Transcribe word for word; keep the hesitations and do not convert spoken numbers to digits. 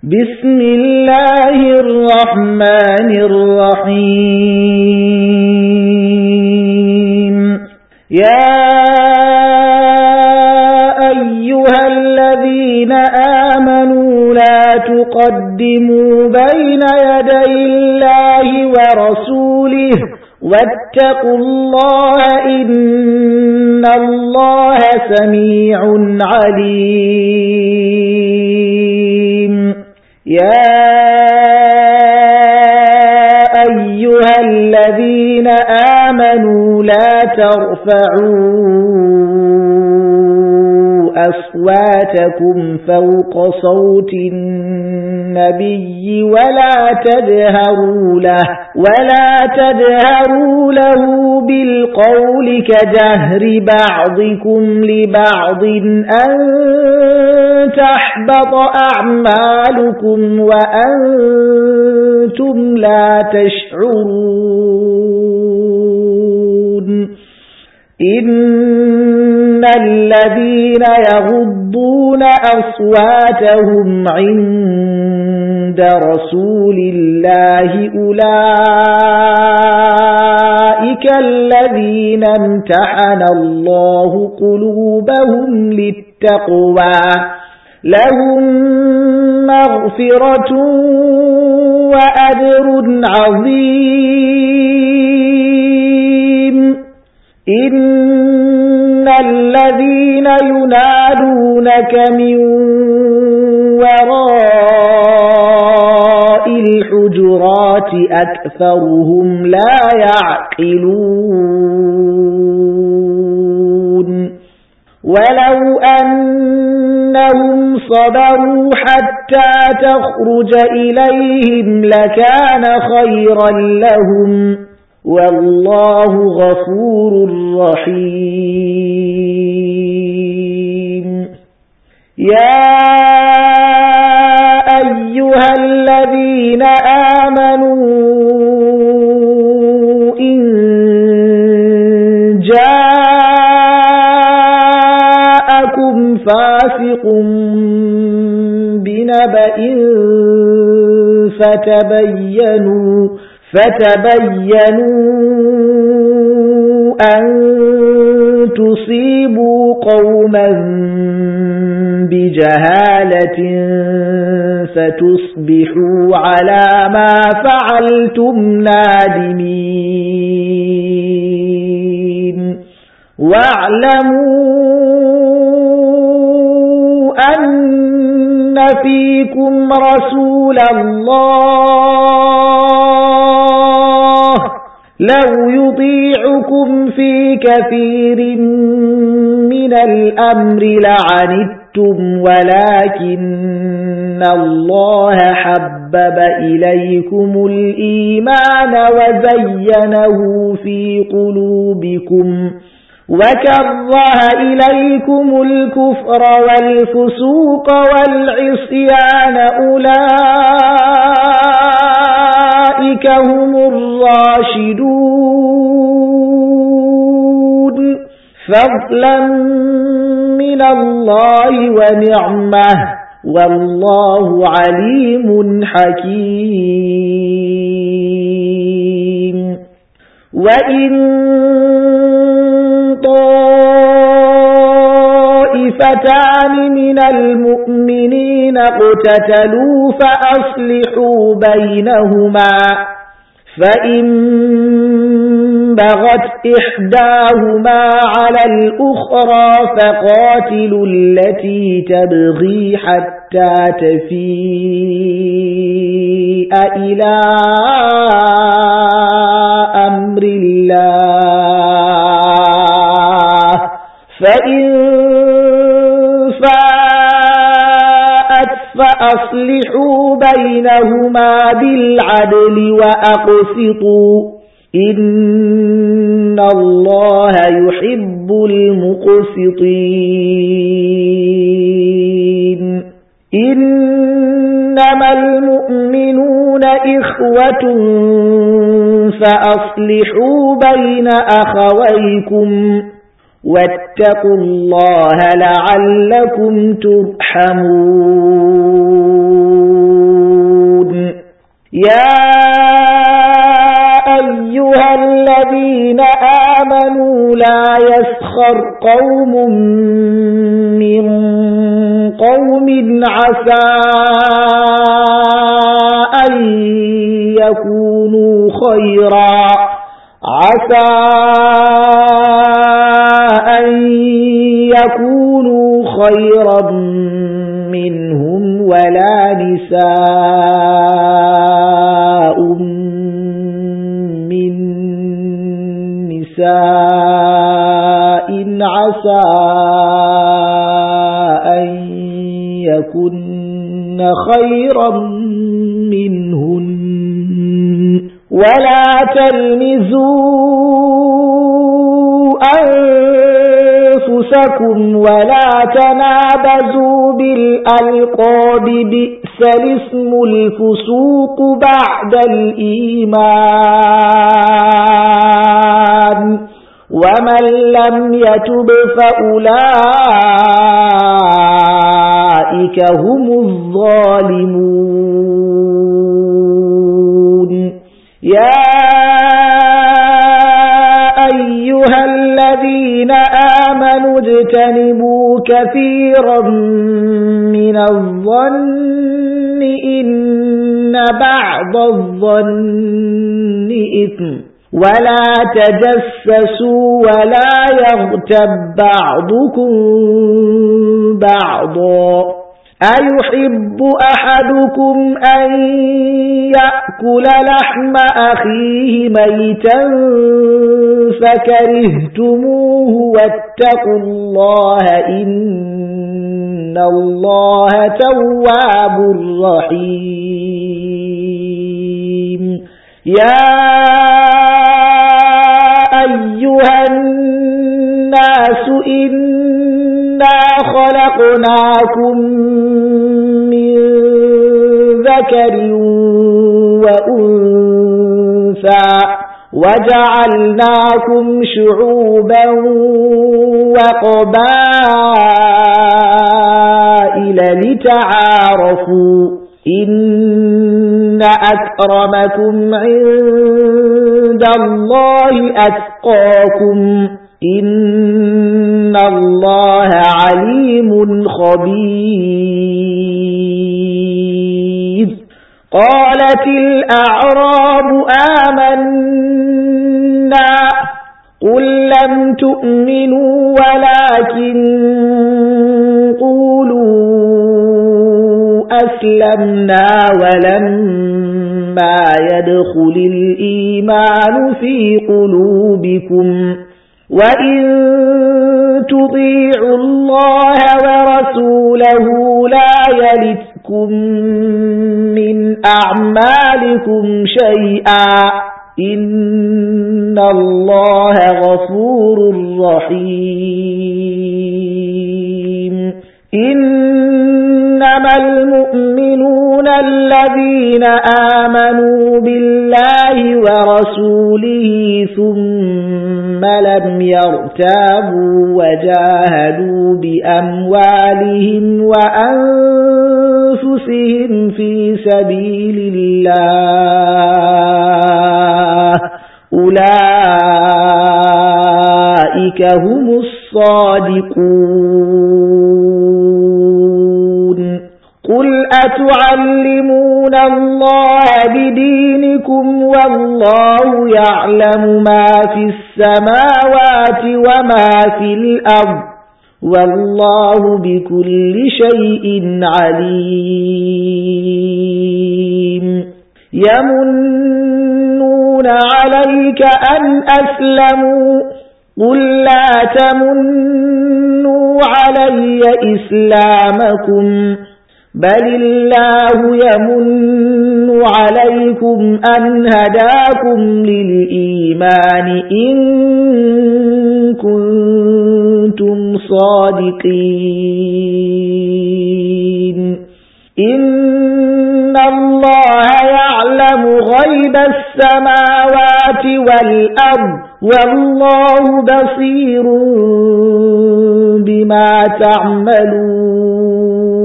بسم الله الرحمن الرحيم يا أيها الذين آمنوا لا تقدموا بين يدي الله ورسوله واتقوا الله إن الله سميع عليم يا أيها الذين آمنوا لا ترفعوا أصواتكم فوق صوت النبي ولا تجهروا له ولا تجهروا له بالقول كجهر بعضكم لبعض أن تحبط أعمالكم وأنتم لا تشعرون إن الذين يغضون أصواتهم عند رسول الله أولئك الذين امتحن الله قلوبهم للتقوى لهم مغفرة وأجر عظيم إن الذين ينادونك من وراء الحجرات أكثرهم لا يعقلون ولو أنهم صبروا حتى تخرج إليهم لكان خيرا لهم والله غفور رحيم يا أيها الذين آمنوا إن جاءكم فاسق بنبأ فتبينوا فتبينوا أن تصيبوا قوما بجهالة فتصبحوا على ما فعلتم نادمين واعلموا أن فيكم رسول الله لو يطيعكم في كثير من الأمر لعنتم ولكن الله حبب إليكم الإيمان وزينه في قلوبكم وكره إليكم الكفر والفسوق والعصيان أولئك هم الراشدون فضلا من الله ونعمه والله عليم حكيم وإن طائفتان من المؤمنين اقتتلوا فأصلحوا بينهما فإن بغت إحداهما على الأخرى فقاتلوا التي تبغي حتى تفيء إلى أمر الله فإن فاءت فأصلحوا بينهما بالعدل وأقسطوا إن الله يحب المقسطين إنما المؤمنون إخوة فأصلحوا بين أخويكم واتقوا الله لعلكم ترحمون يا أيها الذين آمنوا لا يسخر قوم من قوم عسى أن يكونوا خيرا عسى أن يكونوا خيرا منهم ولا نساء من نساء عسى أن يكن خيرا منهن ولا تلمزوا أنفسكم ولا تنابزوا بالألقاب بئس الاسم الفسوق بعد الإيمان ومن لم يتب فأولئك هم الظالمون يا أيها الذين آمنوا اجتنبوا كثيرا من الظن إن بعض الظن إثم ولا تجسسوا ولا يغتب بعضكم بعضا أيحب أحدكم أن يأكل لحم أخيه ميتا فكرهتموه واتقوا الله إن الله تواب رحيم يا أيها الناس إنا خلقناكم من ذكر وأنثى وجعلناكم شعوبا وقبائل لتعارفوا إن أكرمكم عند الله أتقاكم إن الله عليم خبير قالت الأعراب آمنا قل لم تؤمنوا ولكن قولوا أسلمنا ولما يدخل الإيمان في قلوبكم وإن تطيعوا الله ورسوله لا يلتكم من أعمالكم شيئا إن الله غفور رحيم إنما المؤمنون الذين آمنوا بالله ورسوله ثم لم يرتابوا وجاهدوا بأموالهم وأنفسهم في سبيل الله أولئك هم الصادقون قل أتعلمون الله بدينكم والله يعلم ما في السماوات وما في الأرض والله بكل شيء عليم يمنون عليك أن أسلموا قل لا تمنوا علي إسلامكم بل الله يمن عليكم أن هداكم للإيمان إن كنتم صادقين إن الله يعلم غيب السماوات والأرض والله بصير بما تعملون